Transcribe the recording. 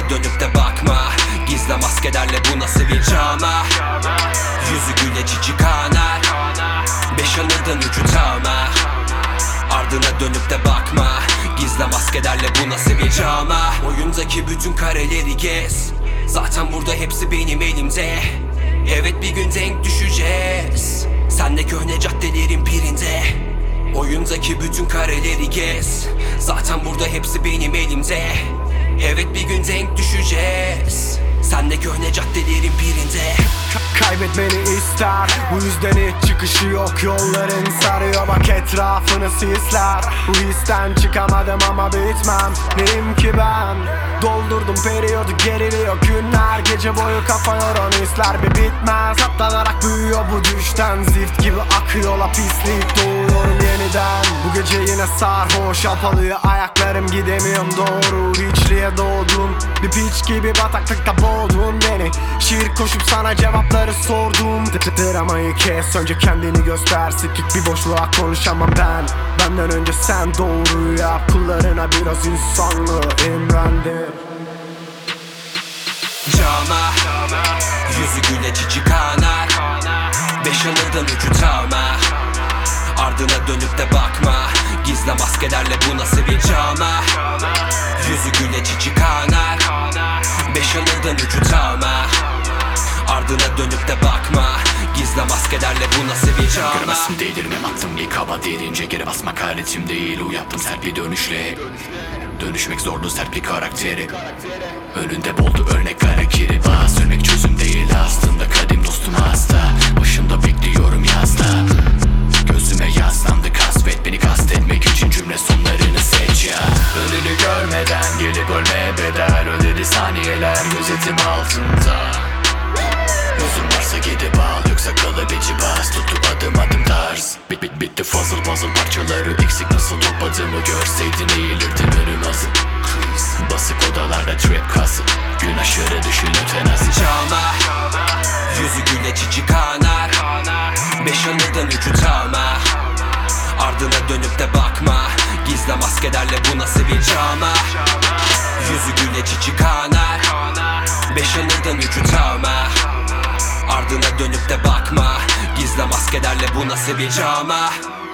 Ardına dönüp de bakma. Gizle maskelerle bu nasıl bir cama. Yüzü güle çiçi kanar. Beş yanından üçü tavma. Ardına dönüp de bakma. Gizle maskelerle bu nasıl bir cama. Oyundaki bütün kareleri gez. Zaten burada hepsi benim elimde. Evet, bir gün denk düşeceğiz. Senle köhne caddelerin birinde. Oyundaki bütün kareleri gez. Zaten burada hepsi benim elimde. Evet, bir gün denk düşeceğiz. Senle köhne caddelerin birinde. Kaybetmeni ister, bu yüzden hiç çıkışı yok. Yolların sarıyor, bak etrafını sisler. Bu histen çıkamadım ama bitmem. Neyim ki ben? Doldurdum periyodu, geriliyor günler. Gece boyu kafa yoran hisler bir bitmez. Katlanarak büyüyor bu düşten. Zift gibi akıyor la pislik, doğuyorum yeniden. Bu gece yine sarhoş, alpalıyor ayaklarım, gidemiyorum doğru. Hiçliğe doğdum, bir piç gibi bataklıkta boğdun beni. Şiir koşup sana cevapları sordum. Dramayı kes, önce kendini göster. Sikik bir boşluğa konuşamam ben. Benden önce sen doğruyu yap. Kullarına biraz insanlığı imrendim. Cama, yüzü güle çiçi kanar. Beş yanından üçü tavma. Ardına dönüp de bakma. Gizle maskelerle bu nasıl bir cama. Yüzü güle çiçi kanar. Beş yanından üçü tavma. Ardına dönüp de bakma. Gizle maskelerle bu nasıl bir cama. Göremezsin değdirmem, attım ilk hava derince. Geri basmak haretim değil, uyattım sert bir dönüşle. Dönüşmek zordu sert bir karakteri. Önünde boldu örnekler akiri. Bağ sürmek çözüm değil aslında. Kadim dostum hasta, başımda bekliyorum yazda. Gözüme yaslandı kasvet, beni kastetmek için cümle sonlarını seç ya. Önünü görmeden gelip ölmeye bedel. Ödedi saniyeler gözetim altında. Yüzün varsa gidip al, yoksa kalıbeci bas. Tutup adım adım tarz. Bitti puzzle parçaları eksik, nasıl topladığımı görseydin eğilirdim önüm azı. Basık odalarda trap kası, gün aşırı düşün ötenazi. Cama, yüzü güle çiçi kanar. Beş yanından üçü tavma. Ardına dönüp de bakma. Gizle maskelerle bu nasıl bir cama. Yüzü güle çiçi kanar. Beş yanından üçü tavma. Ardına dönüp de bakma. Gizle maskelerle bu nasıl bir cama.